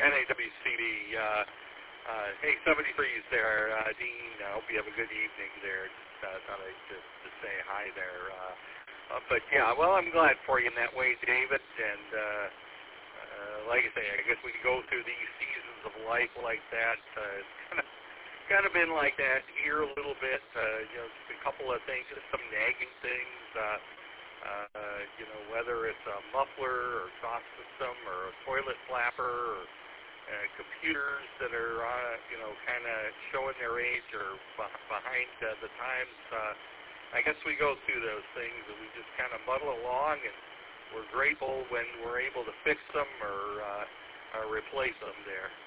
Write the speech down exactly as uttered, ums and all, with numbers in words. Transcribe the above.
N A W C D. Uh, uh, hey, seventy-three's there. Uh, Dean, I hope you have a good evening there. Just uh, thought I'd just to say hi there. Uh, uh, but, yeah, well, I'm glad for you in that way, David. And, uh, uh, like I say, I guess we go through these seasons of life like that. Uh, it's kind of kind of been like that here a little bit. Uh, you know, just a couple of things, just some nagging things. Uh, uh, you know, whether it's a muffler or exhaust system or a toilet flapper or uh, computers that are, uh, you know, kind of showing their age or b- behind uh, the times. Uh, I guess we go through those things and we just kind of muddle along, and we're grateful when we're able to fix them or, uh, or replace them there.